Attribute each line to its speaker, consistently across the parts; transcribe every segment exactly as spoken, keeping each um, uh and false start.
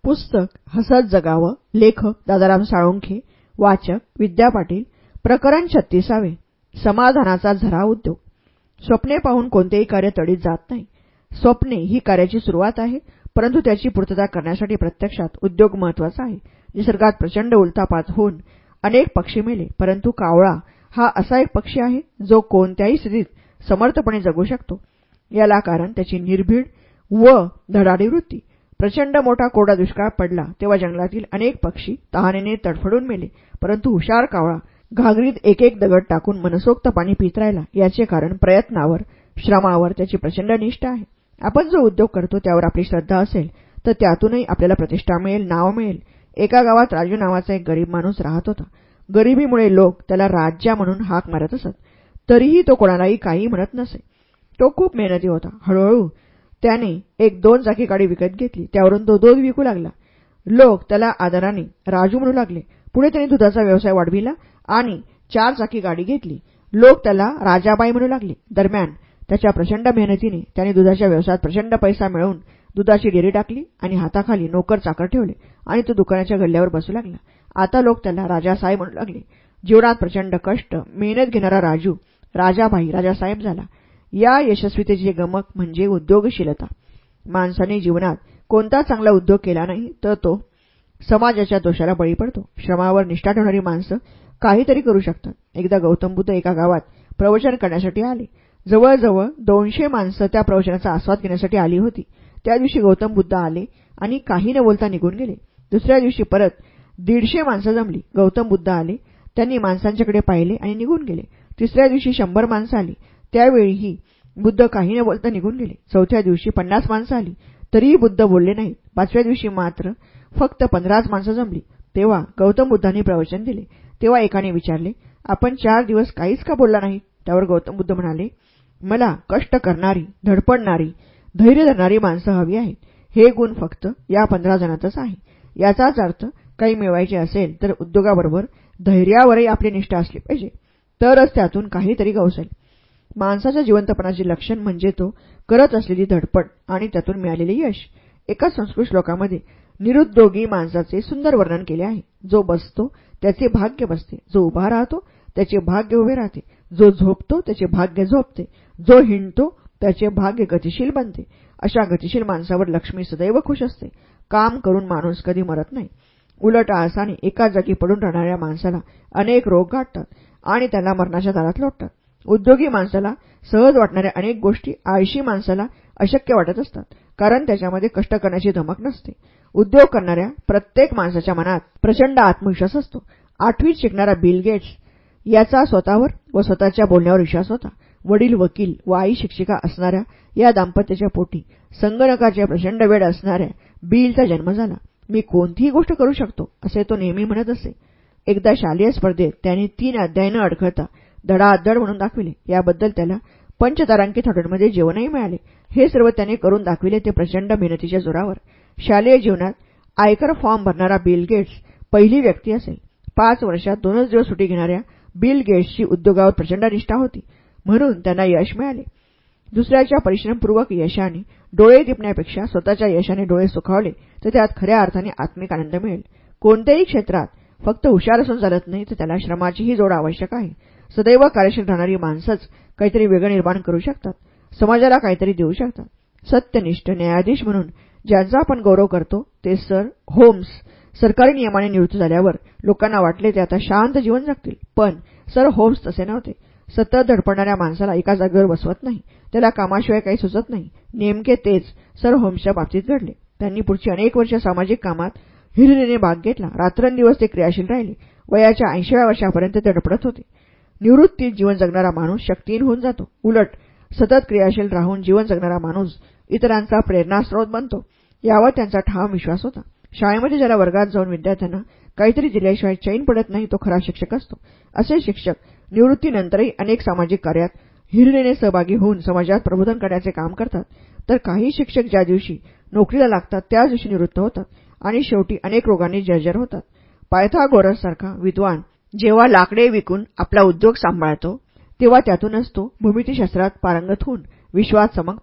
Speaker 1: पुस्तक हसत जगावं. लेखक दादाराम साळुंखे. वाचक विद्या पाटील. प्रकरण छत्तीसावे. समाधानाचा झरा उद्योग. स्वप्ने पाहून कोणतेही कार्य तडीत जात नाही. स्वप्ने ही कार्याची सुरुवात आहे, परंतु त्याची पूर्तता करण्यासाठी प्रत्यक्षात उद्योग महत्वाचा आहे. निसर्गात प्रचंड उलथापात होऊन अनेक पक्षी मेले, परंतु कावळा हा असा एक पक्षी आहे जो कोणत्याही स्थितीत समर्थपणे जगू शकतो. याला कारण त्याची निर्भीड व धडाडी वृत्ती. प्रचंड मोठा कोरडा दुष्काळ पडला तेव्हा जंगलातील अनेक पक्षी तहानेने तडफडून मेले, परंतु हुशार कावळा घागरीत एक एक दगड टाकून मनसोक्त पाणी पित राहिला. याचे कारण प्रयत्नावर, श्रमावर त्याची प्रचंड निष्ठा आहे. आपण जो उद्योग करतो त्यावर आपली श्रद्धा असेल तर त्यातूनही आपल्याला प्रतिष्ठा मिळेल, नाव मिळेल. एका गावात राजू नावाचा एक गरीब माणूस राहत होता. गरिबीमुळे लोक त्याला राजा म्हणून हाक मारत असत, तरीही तो कोणालाही काही म्हणत नसे. तो खूप मेहनती होता. हळूहळू त्याने एक दोन चाकी गाडी विकत घेतली. त्यावरून तो दूध विकू लागला. लोक त्याला आदराने राजू म्हणू लागले. पुढे त्याने दुधाचा व्यवसाय वाढविला आणि चार चाकी गाडी घेतली. लोक त्याला राजाबाई म्हणू लागले. दरम्यान त्याच्या प्रचंड मेहनतीने त्याने दुधाच्या व्यवसायात प्रचंड पैसा मिळवून दुधाची डेअरी टाकली आणि हाताखाली नोकर चाकर ठेवले आणि तो दुकानाच्या गल्ल्यावर बसू लागला. आता लोक त्याला राजासाहेब म्हणू लागले. जीवनात प्रचंड कष्ट, मेहनत घेणारा राजू राजाबाई राजासाहेब झाला. या यशस्वीतेचे गमक म्हणजे उद्योगशीलता. माणसाने जीवनात कोणता चांगला उद्योग केला नाही तर तो समाजाच्या दोषाला बळी पडतो. श्रमावर निष्ठा ठेवणारी माणसं काहीतरी करू शकतात. एकदा गौतम बुद्ध एका गावात प्रवचन करण्यासाठी आले. जवळजवळ दोनशे माणसं त्या प्रवचनाचा आस्वाद घेण्यासाठी आली होती. त्या दिवशी गौतम बुद्ध आले आणि काही न बोलता निघून गेले. दुसऱ्या दिवशी परत दीडशे माणसं जमली. गौतम बुद्ध आले. त्यांनी माणसांच्याकडे पाहिले आणि निघून गेले. तिसऱ्या दिवशी शंभर माणसं आली. त्यावेळीही बुद्ध काही न बोलता निघून गेले. चौथ्या दिवशी पन्नास माणसं आली, तरीही बुद्ध बोलले नाहीत. पाचव्या दिवशी मात्र फक्त पंधराच माणसं जमली. तेव्हा गौतम बुद्धांनी प्रवचन दिले. तेव्हा एकाने विचारले, आपण चार दिवस काहीच का बोलला नाही? त्यावर गौतम बुद्ध म्हणाले, मला कष्ट करणारी, धडपडणारी, धैर्य धरणारी माणसं हवी आहेत. हे गुण फक्त या पंधरा जणांतच आहे. याचाच अर्थ काही मिळवायचे असेल तर उद्योगाबरोबर धैर्यावरही आपली निष्ठा असली पाहिजे, तरच त्यातून काहीतरी गवसेल. माणसाच्या जिवंतपणाचे लक्षण म्हणजे तो करत असलेली धडपड आणि त्यातून मिळालेले यश. एका संस्कृत श्लोकामध्ये निरुद्योगी माणसाचे सुंदर वर्णन केले आहे. जो बसतो त्याचे भाग्य बसते, जो उभा राहतो त्याचे भाग्य उभे राहते, जो झोपतो त्याचे भाग्य झोपते, जो हिंडतो त्याचे भाग्य गतिशील बनते. अशा गतिशील माणसावर लक्ष्मी सदैव खुश असते. काम करून माणूस कधी मरत नाही. उलट आळसाने एका जागी पडून राहणाऱ्या माणसाला अनेक रोग गाठतात आणि त्याला मरणाच्या दारात लोटतात. उद्योगी माणसाला सहज वाटणाऱ्या अनेक गोष्टी आळशी माणसाला अशक्य वाटत असतात, कारण त्याच्यामध्ये कष्ट करण्याची धमक नसते. उद्योग करणाऱ्या प्रत्येक माणसाच्या मनात प्रचंड आत्मविश्वास असतो. आठवीत शिकणारा बिल गेट्स याचा स्वतःवर व स्वतःच्या बोलण्यावर विश्वास होता. वडील वकील व आई शिक्षिका असणाऱ्या या दाम्पत्याच्या पोटी संगणकाचे प्रचंड वेड असणाऱ्या बिलचा जन्म झाला. मी कोणतीही गोष्ट करू शकतो असे तो नेहमी म्हणत असे. एकदा शालेय स्पर्धेत त्याने तीन अध्याय न अडखळता धडाधड म्हणून दाखविले. याबद्दल त्याला पंचतारांकित हॉटेलमध्ये जेवणही मिळाले. हे सर्व त्याने करून दाखविले ते प्रचंड मेहनतीच्या जोरावर. शालेय जीवनात आयकर फॉर्म भरणारा बिल गेट्स पहिली व्यक्ती असेल. पाच वर्षात दोनच दिवस सुट्टी घेणाऱ्या बिल गेट्सची उद्योगावर प्रचंड निष्ठा होती, म्हणून त्यांना यश मिळाले. दुसऱ्याच्या परिश्रमपूर्वक यशाने डोळे दिपण्यापेक्षा स्वतःच्या यशाने डोळे सुखावले तर त्यात खऱ्या अर्थाने आत्मिक आनंद मिळेल. कोणत्याही क्षेत्रात फक्त हुशार असून चालत नाही, तर त्याला श्रमाचीही जोड आवश्यक आहे. सदैव कार्यशील राहणारी माणसंच काहीतरी वेगळं निर्माण करू शकतात, समाजाला काहीतरी देऊ शकतात. सत्यनिष्ठ न्यायाधीश म्हणून ज्यांचा आपण गौरव करतो ते सर होम्स सरकारी नियमाने निवृत्त झाल्यावर लोकांना वाटले ते आता शांत जीवन जगतील, पण सर होम्स तसे नव्हते. सतत धडपडणाऱ्या माणसाला एका जागेवर बसवत नाही, त्याला कामाशिवाय काही सुचत नाही. नेमके तेच सर होम्सच्या बाबतीत घडले. त्यांनी पुढची अनेक वर्ष सामाजिक कामात हिरिरीने भाग घेतला. रात्रंदिवस ते क्रियाशील राहिले. वयाच्या ऐंशीव्या वर्षापर्यंत ते धडपडत होते. निवृत्तीत जीवन जगणारा माणूस शक्तिहीन होऊन जातो. उलट सतत क्रियाशील राहून जीवन जगणारा माणूस इतरांचा प्रेरणास्रोत बनतो, यावर त्यांचा ठाम विश्वास होता. शाळेमध्ये ज्याला वर्गात जाऊन विद्यार्थ्यांना काहीतरी दिल्याशिवाय चैन पडत नाही तो खरा शिक्षक असतो. असे शिक्षक निवृत्तीनंतरही अनेक सामाजिक कार्यात हिरिरीने सहभागी होऊन समाजात प्रबोधन करण्याचे काम करतात. तर काही शिक्षक ज्या दिवशी नोकरीला लागतात त्याच दिवशी निवृत्त होतात आणि शेवटी अनेक रोगांनी जर्जर होतात. पायथागोरससारखा विद्वान जेव्हा लाकडे विकून आपला उद्योग सांभाळतो तेव्हा त्यातूनच तो भूमितीशास्त्रात पारंगत होऊन विश्वात चमकतो.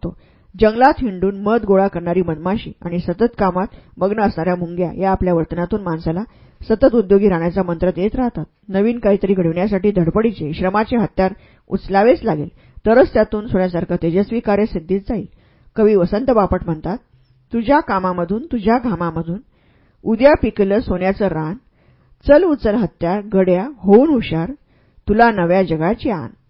Speaker 1: जंगलात हिंडून मध गोळा करणारी मधमाशी आणि सतत कामात मग्न असणाऱ्या मुंग्या या आपल्या वर्तनातून माणसाला सतत उद्योगी राहण्याचा मंत्र देत राहतात. नवीन काहीतरी घडविण्यासाठी धडपडीचे, श्रमाचे हत्यार उचलावेच लागेल, तरच त्यातून सोन्यासारखं तेजस्वी कार्य सिद्धीत जाईल. कवी वसंत बापट म्हणतात, तुझ्या कामामधून, तुझ्या घामामधून उद्या पिकलं सोन्याचं रान, चल उचल हत्यार गड्या होऊन हुशार, तुला नव्या जगाची आण.